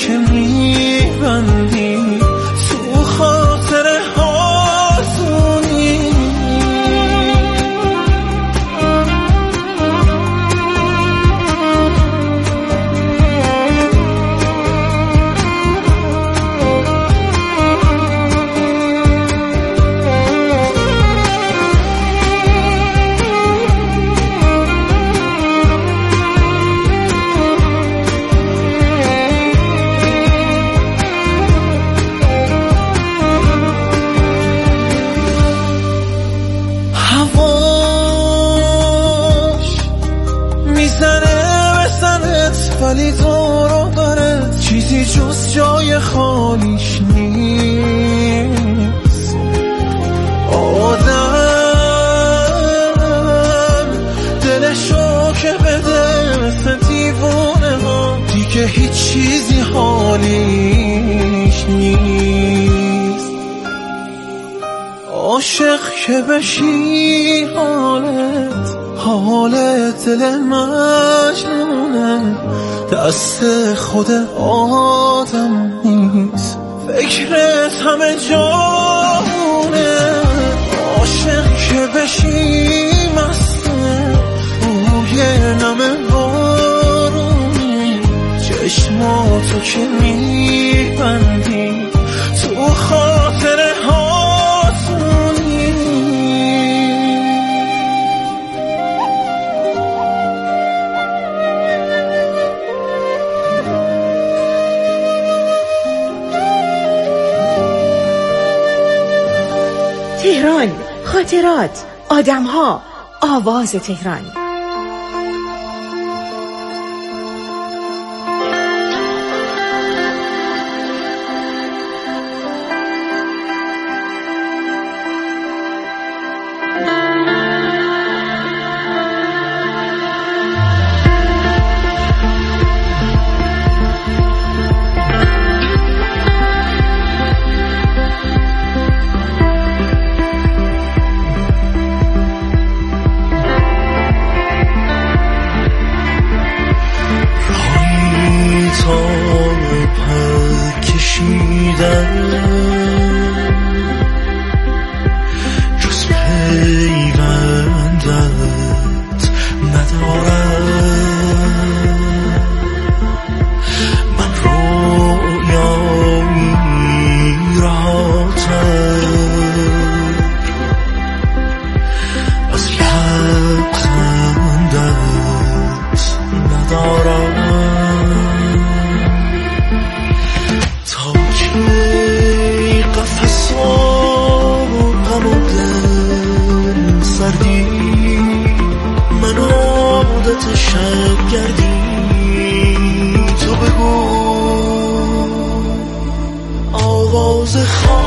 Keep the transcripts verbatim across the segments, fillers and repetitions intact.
که میبندی تو خاطره هاتونی. ولی دور و برت چیزی جز جای خالیش نیست. آدم دلشو که بده مثل دیوانه ها دیگه هیچ چیزی حالیش نیست. عاشق که بشی حالت حالت دل مجنونه دست خود آدم نیست. فکرت همه جاونه عاشق که بشی مسته روی نم بارونی چشماتو که میبندی تو خاطره هاتونی. تهران، خاطرات، آدم‌ها، آواز تهران. جز پیوندت ندارم من رویایی رهاتر از لبخندت ندارم. من عادت شب گردی تو بگو آواز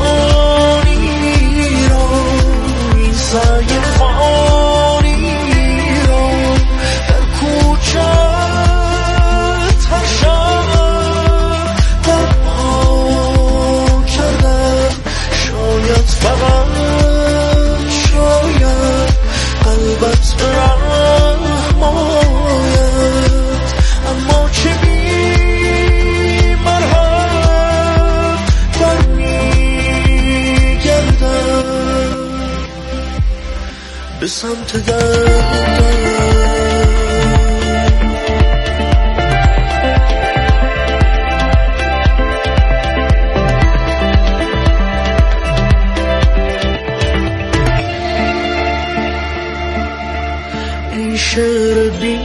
خانی را این سعی فانی را در کوچه هر شب برپا کردم. شاید فقط شاید قلبت برحم آید اما چه بی مرهم برمیگردم به سمت دردم. شعر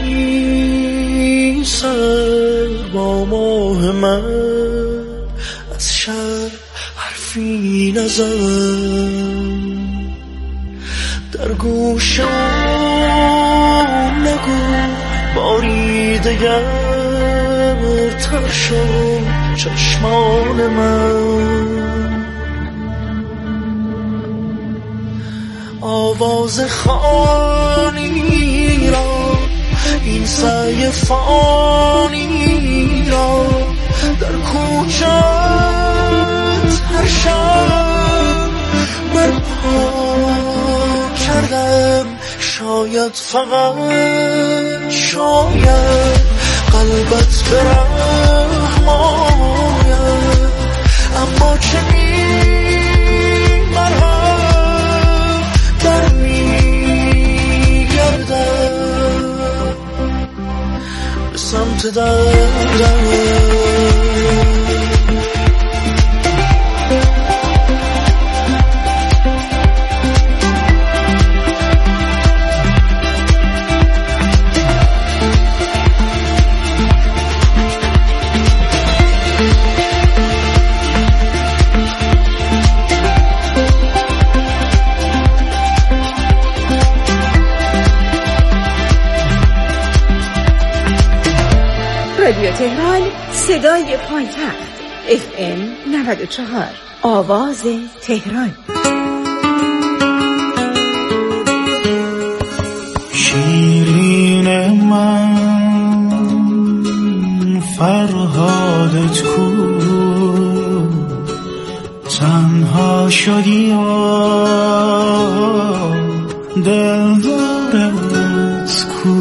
بی سر با ماه من از شب حرفی نزن در گوشم نگو باری دگر تر شد چشمان من. آواز خانی را این سعی فانی را در کوچت هر شب برپا کردم. شاید فقط شاید قلبت برحم اما چنین مرهم در میگردم به سمت دردم. رادیو تهران، صدای پایتخت، اف ام نود و چهار، آواز تهران. شیرین من فرهادت کو، تنها شدی و دلدارت کو،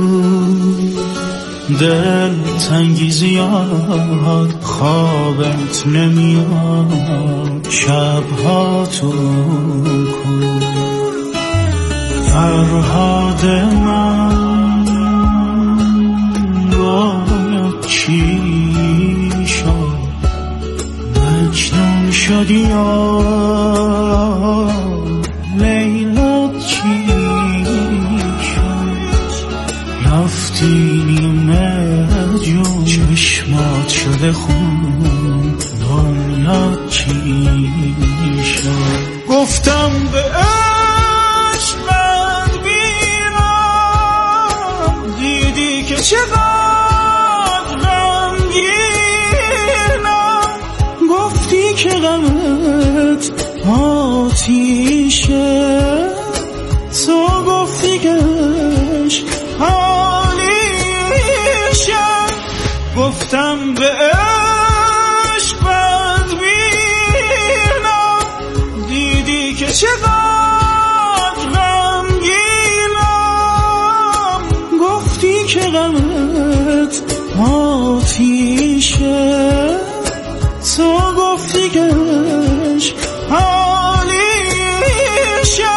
دل تنگی زیاد خوابت نمیاد شبها تو کو. فرهاد من باید چی شد، مجنون شدی یا لیلا چی شد، رفتی جون چشمات شده خون، دنیا چی شد. گفتم به عشقت بیرم، دیدی که چقدر غمگینم، گفتی که غمت آتیشه، تو گفتی که عشق گفتم به عشقت بینم، دیدی که چقدر غمگینم، گفتی که غمت آتیشه، تو گفتی که عشق حالیشه.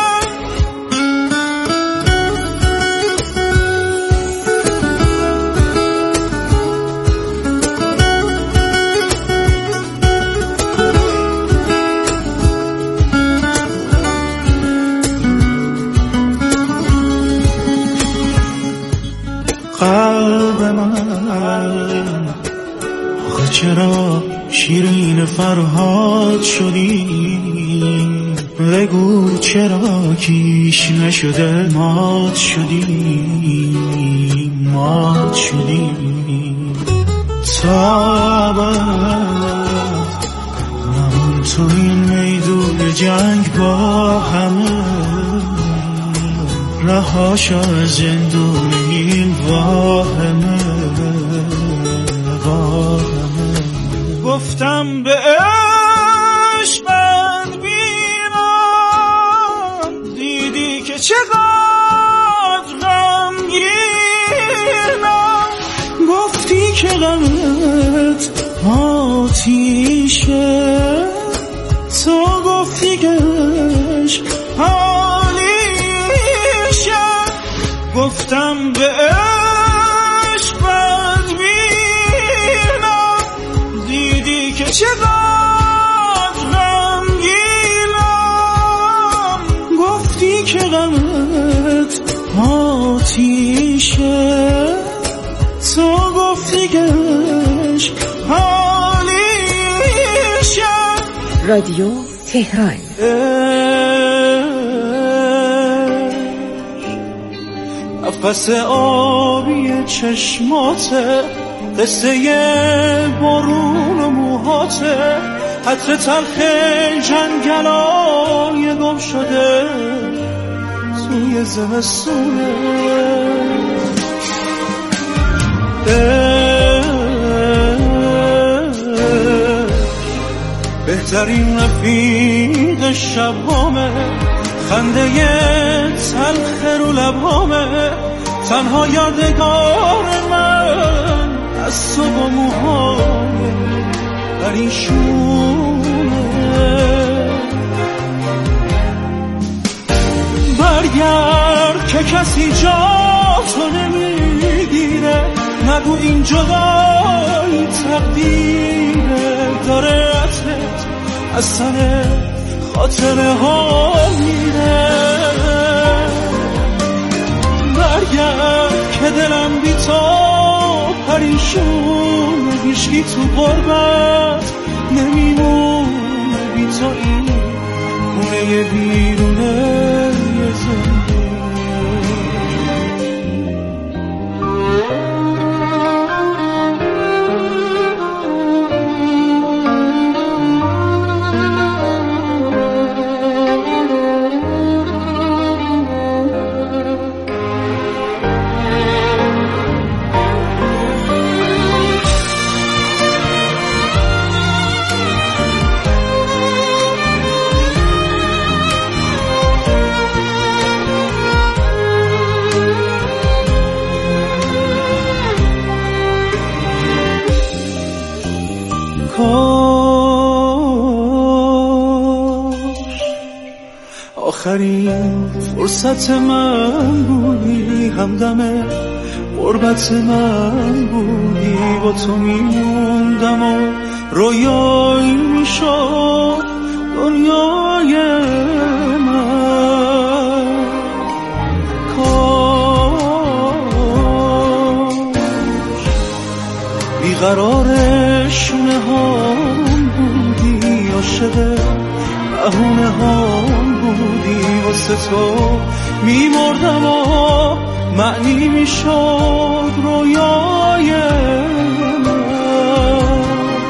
قلب من آخه چرا شیرین فرهاد شدی، بگو چرا کیش نشده مات شدی، مات شدی. تا ابد نمون تو این میدون جنگ با همه، رهاشا زندون این واهمه واهمه. گفتم به عشقت بیرم، دیدی که چقدر غمگینم، گفتی که غمت آتیشه، تو گفتی که عشق گفتم به عشقت بینم، دیدی که چقدر غمگینم، گفتی که غمت آتیشه، تو گفتی که عشق حالیشه. رادیو تهران. نفس آبی چشماته، قصه بارون و موهاته، عطر تلخ جنگلای گم شده توی زمستونه. بهترین رفیق شبامه، خنده تلخ رو لبامه، تنها یادگار من از تو با موهای پریشونه. برگرد که کسی جا تو نمیگیره، نگو این جدایی تقدیره، داره عطرت از سر خاطره ها میره. برگرد که دلم بی تو پریشونه، هیچکی تو غربت نمیمونه، بی تو این خونه بیرونه یه زندگی. آخرین فرصت من بودی، همدم غربت من بودی، با تو میموندم و رویایی میشد دنیای من. کاش بیقرار شونه هام بودی، عاشق بهونه هام بودی، واسه تو میمردم و معنی میشد رویای من.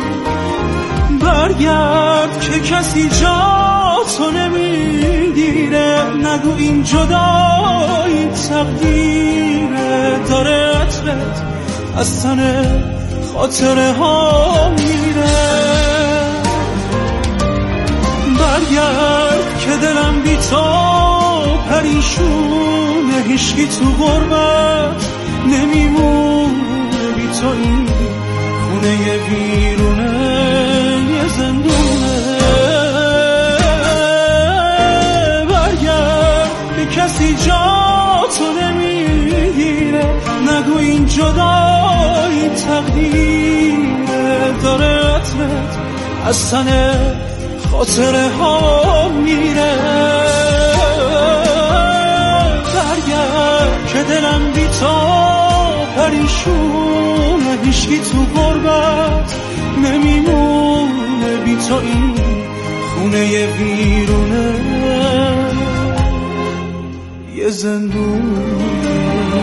برگرد که کسی جا تو نمیگیره، نگو این جدایی تقدیره، داره عطرت از تن خاطره ها میره. برگرد که دلم بی تو پریشونه، هیچکی تو غربت نمیمونه، بی تو این خونه بیرونه یه زندونه. برگرد که کسی جا تو نمیگیره، نگو این جدایی تقدیره، داره عطرت از تن خاطره ها میره. برگرد که دلم بی تو پریشونه، هیچکی تو غربت نمیمونه، بی تو این خونه بیرونه یه زندونه.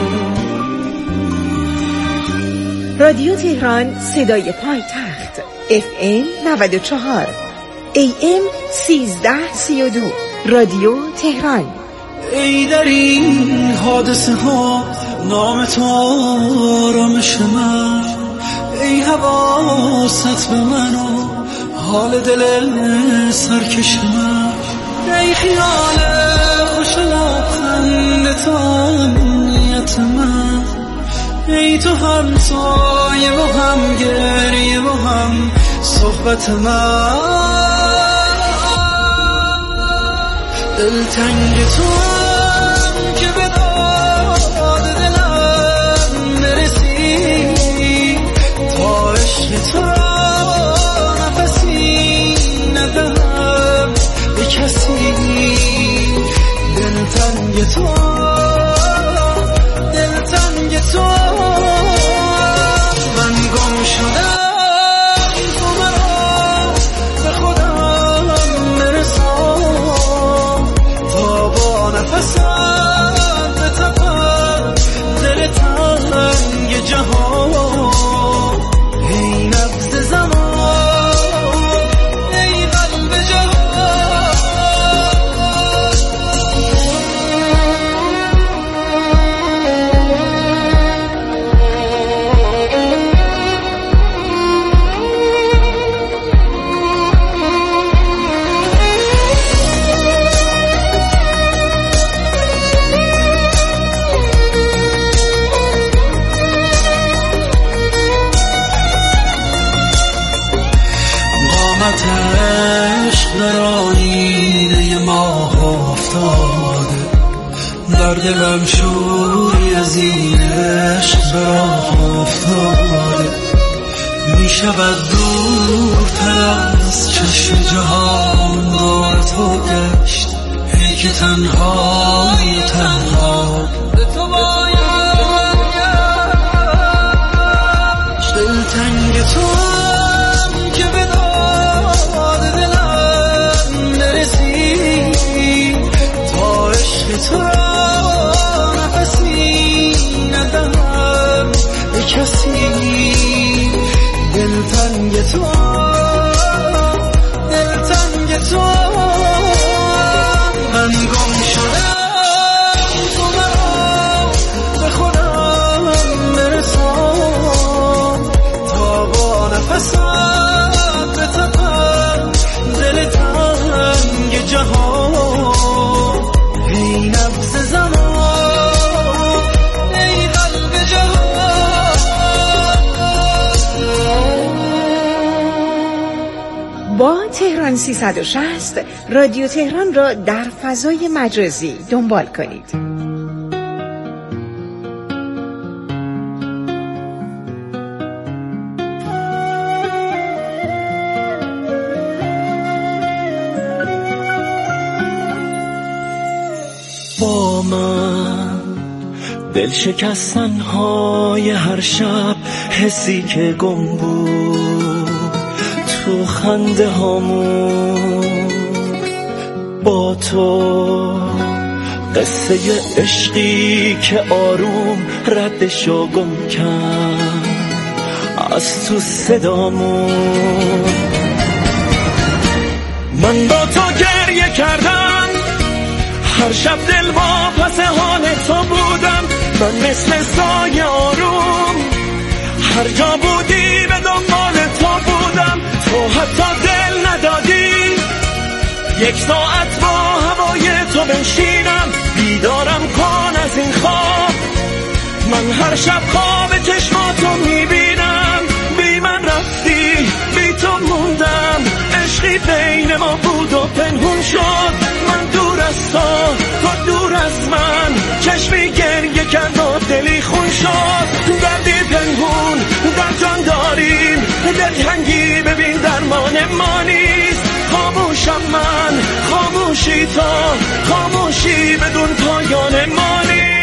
رادیو تهران صدای پایتخت اف ام نود و چهار، ای ام سیزده سی و دو. رادیو تهران. ای در این حادثه ها نام تو آرامش من، ای حواست به من و حال دل سرکش من، ای خیال خوش لبخند تو امنیت من، ای تو هم سایه و هم گریه و هم صحبت من. دلتنگ تو هم که به داد دلم برسی، تا عشق تو نفسی ندهم به کسی. دلتنگ تو دلتنگ تو من گم شدم، تو مرا به خودم برسان، تا با نفس بر آینه ماه افتاده، در دلم شوری از این عشق به راه افتاده. می شود دورتر از چشم جهان دور تو گشت، ای که تنهای تنها به تو باید گشت. دلتنگ تو که به داد دلم نرسی، تا عشق تو نفسی ندهم به کسی. دلتنگ تو دلتنگ تو من گم شدم، تو مرا به خودم برسان، تا با نفسم بتپم دل تنگ جهان. ای نبض زمان، ای قلب جهان. با تهران سیصد و شصت رادیو تهران را در فضای مجازی دنبال کنید. با من دل شکستن های هر شب، حسی که گم بود تو خنده هامون. با تو قصه عشقی که آروم ردشو گم کرد از تو صدامون. من با تو گریه کردم هر شب، دل با پس حال تو بودم. من مثل سایه آروم هر جا بودی به دنبال تو بودم. تو حتی دل ندادی یک ساعت با هوای تو بنشینم. بیدارم کن از این خواب، من هر شب خواب چشماتو میبینم. بی من رفتی، بی تو موندم، عشقی بین ما بود و پنهون شد. من دور از تو، تو دور از من، چشمی گریه کرد و دلی خون شد. دردی پنهون در جان داریم، دلتنگی ببین درمان ما نیست. خاموشم من، خاموشی تو، خاموشی بدون پایان ما نیست.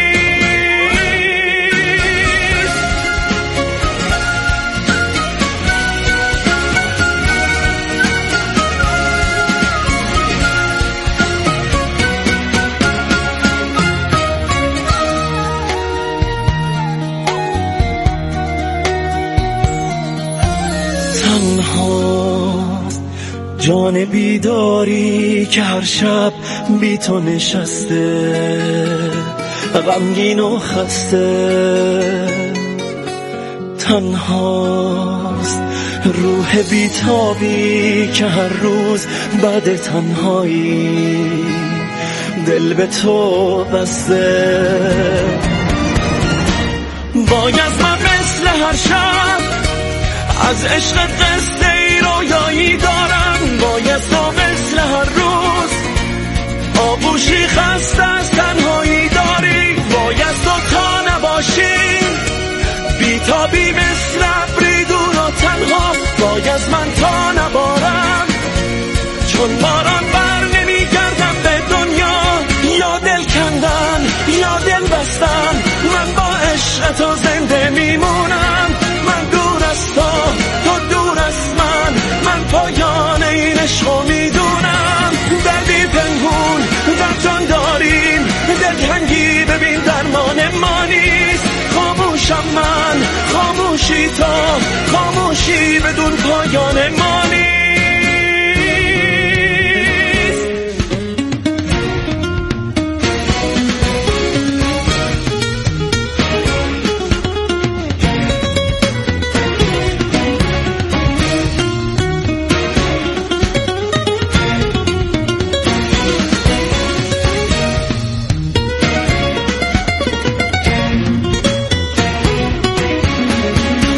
تنهاست جان بیداری که هر شب بی تو نشسته، غمگین و خسته. تنهاست روح بیتابی که هر روز بعد تنهایی دل به تو بسته. باید من مثل هر شب از عشق قصه ای رویایی دارم. باید تو مثل هر روز آغوشی خسته از تنهایی داری. باید تو تا نباشی بیتابی مثل ابری دور و تنها. باید من تا نبارم چون باران بر نمی گردم به دنیا. یا دل کندن یا دل بستن، من با عشق تو زنده میمونم. من دور از تو، تو دور از من، من پایان این عشقو میدونم. دردی پنهون در جان داریم، دلتنگی ببین درمان ما نیست. خاموشم من، خاموشی تو، خاموشی بدون پایان ما نیست.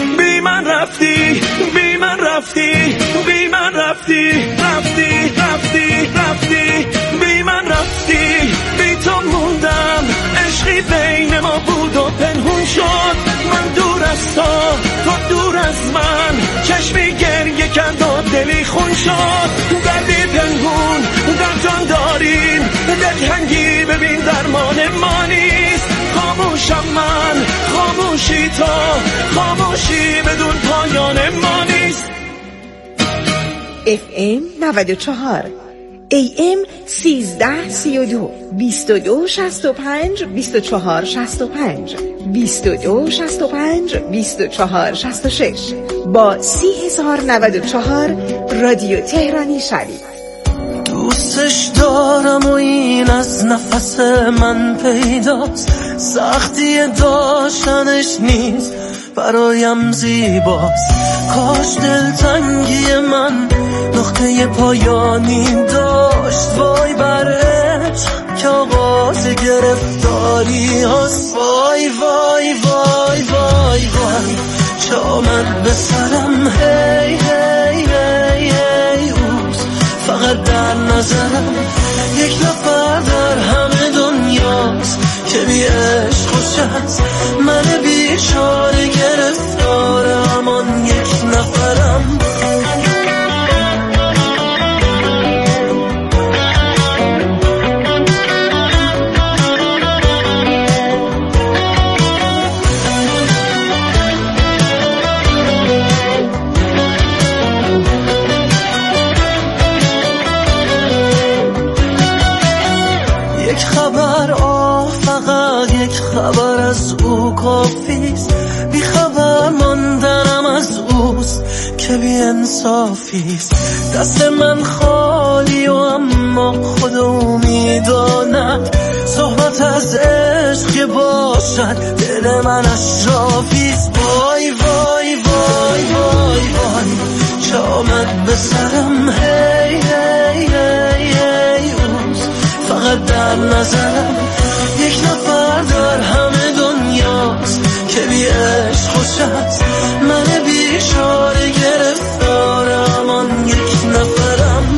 رفتی بی من رفتی رفتی رفتی بین ما بود و پنهون شد. من دور از تو تو دور از من، چشمی گریه کرد و دلی خون شد. دردی پنهون در جان داریم، دلتنگی ببین درمان ما نیست. خاموشم من خاموشی تو، خاموشی بدون پایان ما نیست. اف ام نود و چهار، ای ام سیزده سی و دو، بیست و دو شصت و پنج، بیست و چهار شصت و پنج، بیست و دو شصت و پنج، بیست و چهار شصت و شش. با سی هزار نود و چهار رادیو تهرانی شوید. دوستش دارم و این از نفس من پیداست، سختی داشتنش نیست برایم زیباست. کاش دلتنگی من نقطه پایانی داشت. وای بر عشق که آغاز گرفتاری هست. وای وای وای وای وای چه آمد به سرم. هی هی هی هی اوز فقط در نظرم یک نفر در همه دنیاست که بی عشق خوش است. من بیچاره گرفتار همان یک نفرم. خبر از او کافیست، بی خبر ماندنم از اوست که بی انصافیست. دست من خالی و اما خود او میداند صحبت از عشق باشد دل من اشرافیست. وای وای وای وای وای چه آمد به سرم. هی هی هی هی اوست فقط در نظرم یک نفر در همه دنیاست که بی عشق خوش است. من بیچاره گرفتار همان یک نفرم.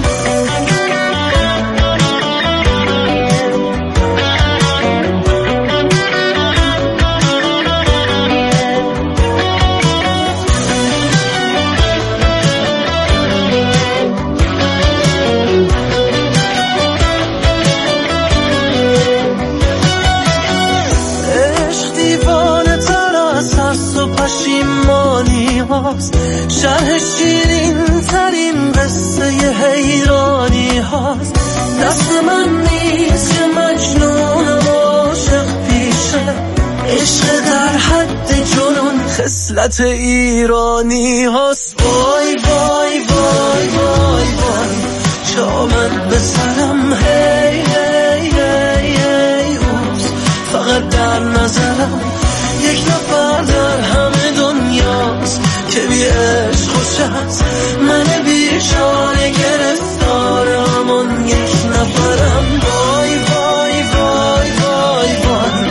شرح شیرین ترین قصه حیرانی هاست. دست من نیست که مجنونم عاشق پیشه. عشق در حد جنون خصلت ایرانی هاست. وای وای وای وای وای چه آمد به سرم. هی هی هی هی اوز فقط در نظرم یک نفر در همه دنیاست که بی عشق خوش است. من بیچاره گرفتار همان یک نفرم. وای وای وای وای وای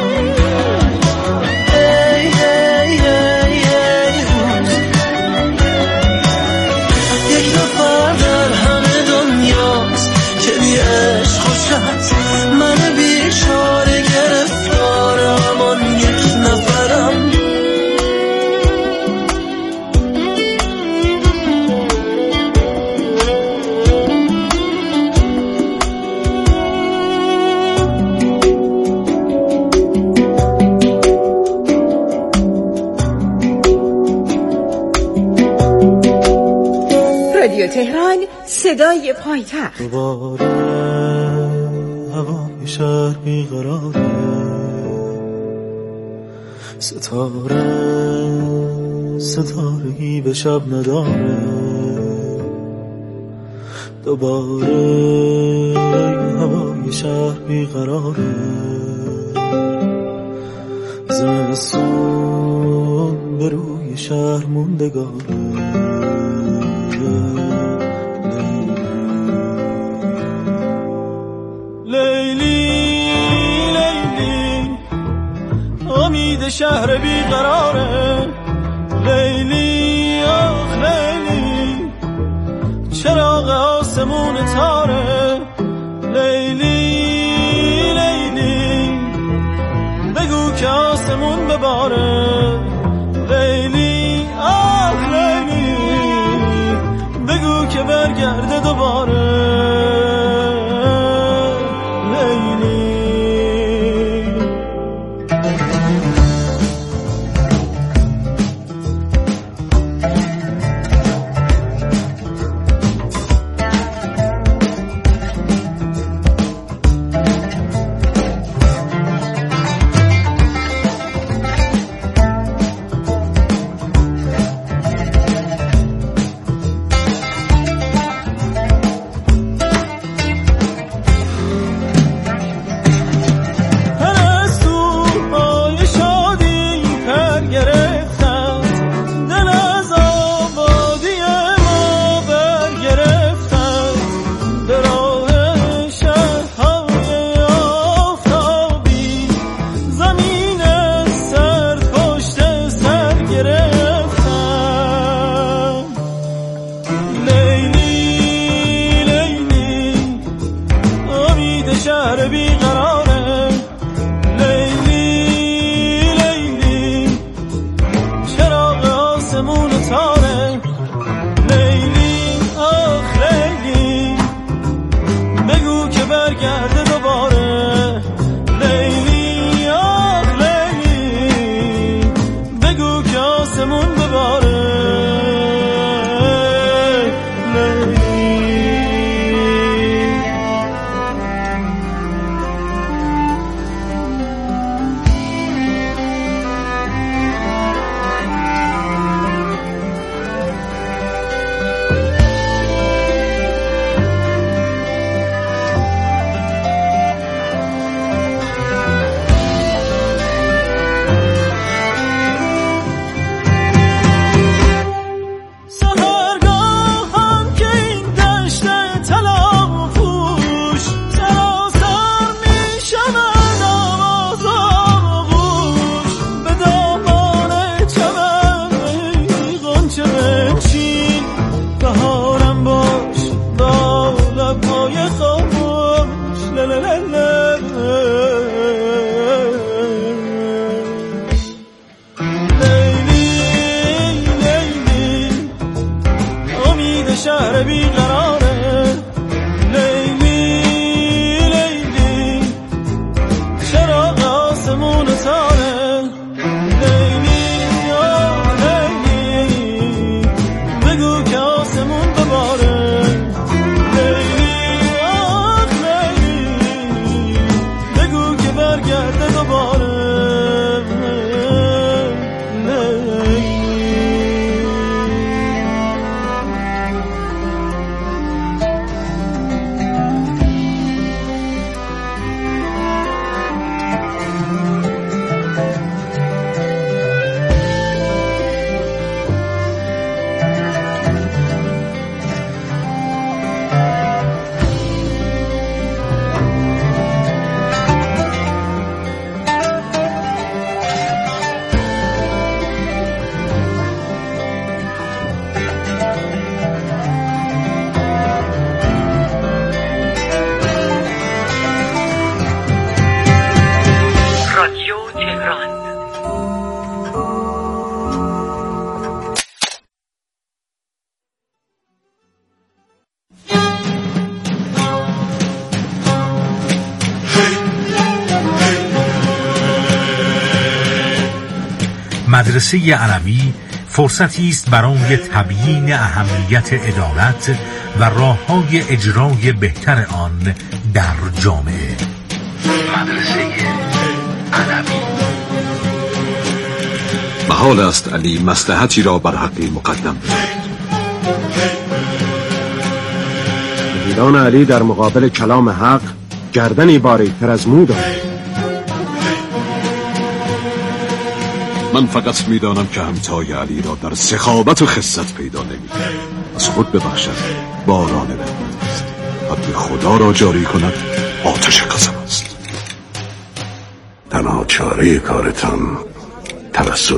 هی هی هی هی اوز یک نفر در همه دنیاست که بی عشق خوش است. من بیچاره گرفتار همان یک نفرم. رادیو تهران صدای پایتخت. دوباره هوای شهر بیقراره، ستاره ستارگی به شب نداره. دوباره هوای شهر بیقراره، زمستون به روی شهر موندگاره. امید شهر بیقراره. لیلی آخ لیلی چراغ آسمون تاره. لیلی لیلی بباره. لیلی آه لیلی بگو که برگرده دوباره. مدرسه علوی فرصتی است برای تبیین اهمیت عدالت و راه‌های اجرای بهتر آن در جامعه. مدرسه علوی. محال است علی مصلحتی را بر حقی مقدم بدهد. ویران علی در مقابل کلام حق گردنی باریک‌تر از مو دارد. من فقط میدانم که همتای علی را در سخاوت و خست پیدا نمی‌کنم. از خود ببخشد باران رحمت است. حد خدا را جاری کند آتش قسم است. تنها چاره کارتان توسل